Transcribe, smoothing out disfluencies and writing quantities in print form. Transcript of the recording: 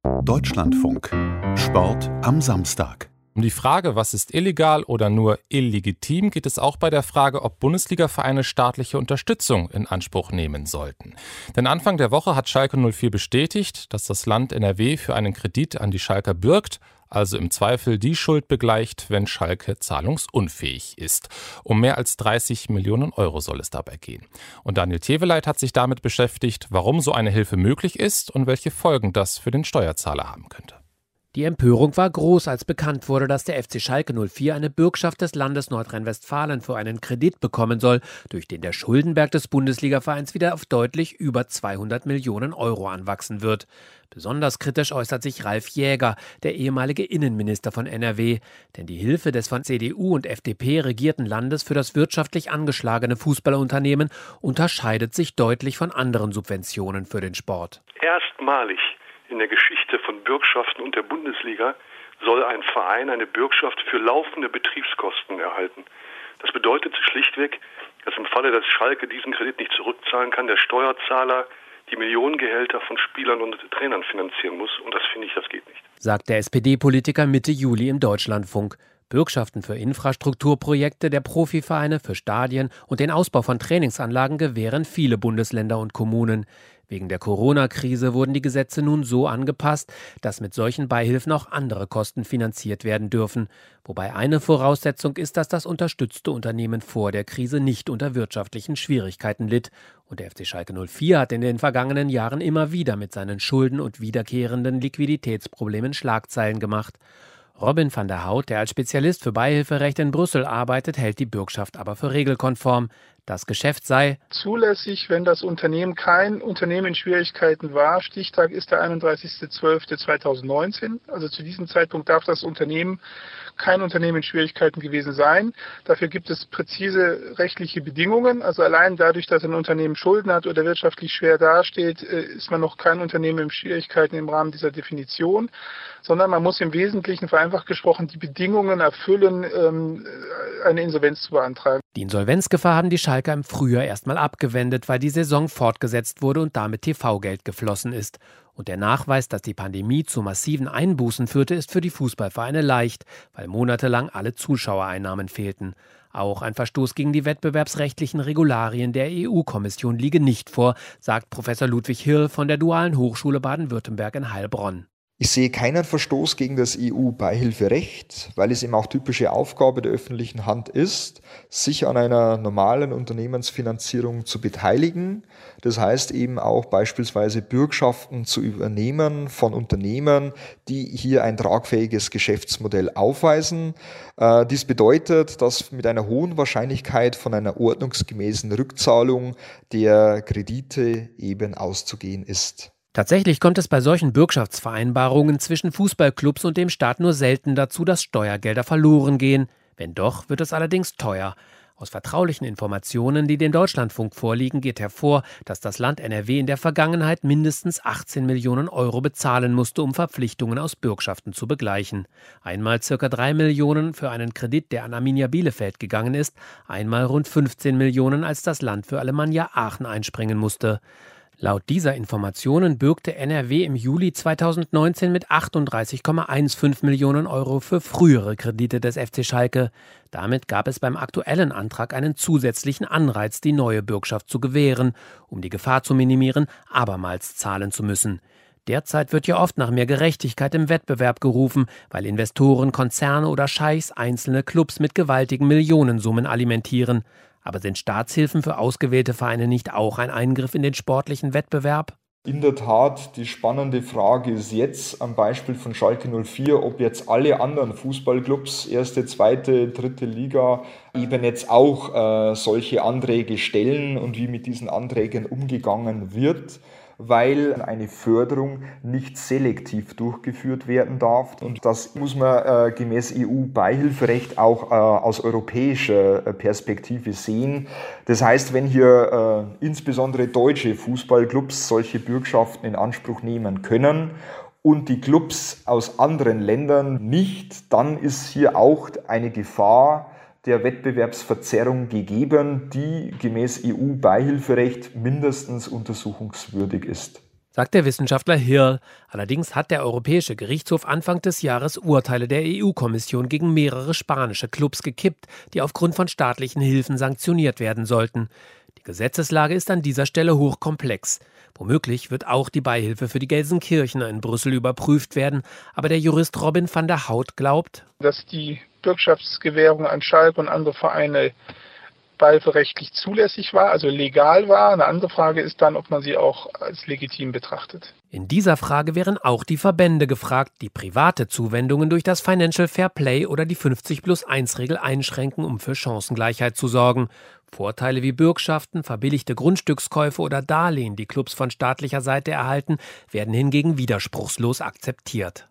Deutschlandfunk. Sport am Samstag. Um die Frage, was ist illegal oder nur illegitim, geht es auch bei der Frage, ob Bundesliga-Vereine staatliche Unterstützung in Anspruch nehmen sollten. Denn Anfang der Woche hat Schalke 04 bestätigt, dass das Land NRW für einen Kredit an die Schalker bürgt, also im Zweifel die Schuld begleicht, wenn Schalke zahlungsunfähig ist. Um mehr als 30 Millionen Euro soll es dabei gehen. Und Daniel Teveleit hat sich damit beschäftigt, warum so eine Hilfe möglich ist und welche Folgen das für den Steuerzahler haben könnte. Die Empörung war groß, als bekannt wurde, dass der FC Schalke 04 eine Bürgschaft des Landes Nordrhein-Westfalen für einen Kredit bekommen soll, durch den der Schuldenberg des Bundesligavereins wieder auf deutlich über 200 Millionen Euro anwachsen wird. Besonders kritisch äußert sich Ralf Jäger, der ehemalige Innenminister von NRW. Denn die Hilfe des von CDU und FDP regierten Landes für das wirtschaftlich angeschlagene Fußballunternehmen unterscheidet sich deutlich von anderen Subventionen für den Sport. Erstmalig in der Geschichte von Bürgschaften und der Bundesliga soll ein Verein eine Bürgschaft für laufende Betriebskosten erhalten. Das bedeutet schlichtweg, dass im Falle, dass Schalke diesen Kredit nicht zurückzahlen kann, der Steuerzahler die Millionengehälter von Spielern und Trainern finanzieren muss. Und das finde ich, das geht nicht. Sagt der SPD-Politiker Mitte Juli im Deutschlandfunk. Bürgschaften für Infrastrukturprojekte der Profivereine, für Stadien und den Ausbau von Trainingsanlagen gewähren viele Bundesländer und Kommunen. Wegen der Corona-Krise wurden die Gesetze nun so angepasst, dass mit solchen Beihilfen auch andere Kosten finanziert werden dürfen. Wobei eine Voraussetzung ist, dass das unterstützte Unternehmen vor der Krise nicht unter wirtschaftlichen Schwierigkeiten litt. Und der FC Schalke 04 hat in den vergangenen Jahren immer wieder mit seinen Schulden und wiederkehrenden Liquiditätsproblemen Schlagzeilen gemacht. Robin van der Hout, der als Spezialist für Beihilferecht in Brüssel arbeitet, hält die Bürgschaft aber für regelkonform. Das Geschäft sei zulässig, wenn das Unternehmen kein Unternehmen in Schwierigkeiten war. Stichtag ist der 31.12.2019. Also zu diesem Zeitpunkt darf das Unternehmen kein Unternehmen in Schwierigkeiten gewesen sein. Dafür gibt es präzise rechtliche Bedingungen. Also allein dadurch, dass ein Unternehmen Schulden hat oder wirtschaftlich schwer dasteht, ist man noch kein Unternehmen in Schwierigkeiten im Rahmen dieser Definition, sondern man muss im Wesentlichen, vereinfacht gesprochen, die Bedingungen erfüllen, eine Insolvenz zu beantragen. Die Insolvenzgefahr haben die Schalker im Frühjahr erstmal abgewendet, weil die Saison fortgesetzt wurde und damit TV-Geld geflossen ist. Und der Nachweis, dass die Pandemie zu massiven Einbußen führte, ist für die Fußballvereine leicht, weil monatelang alle Zuschauereinnahmen fehlten. Auch ein Verstoß gegen die wettbewerbsrechtlichen Regularien der EU-Kommission liege nicht vor, sagt Professor Ludwig Hirl von der Dualen Hochschule Baden-Württemberg in Heilbronn. Ich sehe keinen Verstoß gegen das EU-Beihilferecht, weil es eben auch typische Aufgabe der öffentlichen Hand ist, sich an einer normalen Unternehmensfinanzierung zu beteiligen. Das heißt eben auch beispielsweise Bürgschaften zu übernehmen von Unternehmen, die hier ein tragfähiges Geschäftsmodell aufweisen. Dies bedeutet, dass mit einer hohen Wahrscheinlichkeit von einer ordnungsgemäßen Rückzahlung der Kredite eben auszugehen ist. Tatsächlich kommt es bei solchen Bürgschaftsvereinbarungen zwischen Fußballclubs und dem Staat nur selten dazu, dass Steuergelder verloren gehen. Wenn doch, wird es allerdings teuer. Aus vertraulichen Informationen, die dem Deutschlandfunk vorliegen, geht hervor, dass das Land NRW in der Vergangenheit mindestens 18 Millionen Euro bezahlen musste, um Verpflichtungen aus Bürgschaften zu begleichen. Einmal ca. 3 Millionen für einen Kredit, der an Arminia Bielefeld gegangen ist, einmal rund 15 Millionen, als das Land für Alemannia Aachen einspringen musste. Laut dieser Informationen bürgte NRW im Juli 2019 mit 38,15 Millionen Euro für frühere Kredite des FC Schalke. Damit gab es beim aktuellen Antrag einen zusätzlichen Anreiz, die neue Bürgschaft zu gewähren, um die Gefahr zu minimieren, abermals zahlen zu müssen. Derzeit wird ja oft nach mehr Gerechtigkeit im Wettbewerb gerufen, weil Investoren, Konzerne oder Scheichs einzelne Clubs mit gewaltigen Millionensummen alimentieren. Aber sind Staatshilfen für ausgewählte Vereine nicht auch ein Eingriff in den sportlichen Wettbewerb? In der Tat, die spannende Frage ist jetzt am Beispiel von Schalke 04, ob jetzt alle anderen Fußballclubs, erste, zweite, dritte Liga, eben jetzt auch solche Anträge stellen und wie mit diesen Anträgen umgegangen wird, weil eine Förderung nicht selektiv durchgeführt werden darf. Und das muss man gemäß EU-Beihilferecht auch aus europäischer Perspektive sehen. Das heißt, wenn hier insbesondere deutsche Fußballclubs solche Bürgschaften in Anspruch nehmen können und die Clubs aus anderen Ländern nicht, dann ist hier auch eine Gefahr der Wettbewerbsverzerrung gegeben, die gemäß EU-Beihilferecht mindestens untersuchungswürdig ist. sagt der Wissenschaftler Hirl. Allerdings hat der Europäische Gerichtshof Anfang des Jahres Urteile der EU-Kommission gegen mehrere spanische Clubs gekippt, die aufgrund von staatlichen Hilfen sanktioniert werden sollten. Die Gesetzeslage ist an dieser Stelle hochkomplex. Womöglich wird auch die Beihilfe für die Gelsenkirchener in Brüssel überprüft werden. Aber der Jurist Robin van der Hout glaubt, dass die Bürgschaftsgewährung an Schalke und andere Vereine beihilferechtlich zulässig war, also legal war. Eine andere Frage ist dann, ob man sie auch als legitim betrachtet. In dieser Frage wären auch die Verbände gefragt, die private Zuwendungen durch das Financial Fair Play oder die 50+1-Regel einschränken, um für Chancengleichheit zu sorgen. Vorteile wie Bürgschaften, verbilligte Grundstückskäufe oder Darlehen, die Clubs von staatlicher Seite erhalten, werden hingegen widerspruchslos akzeptiert.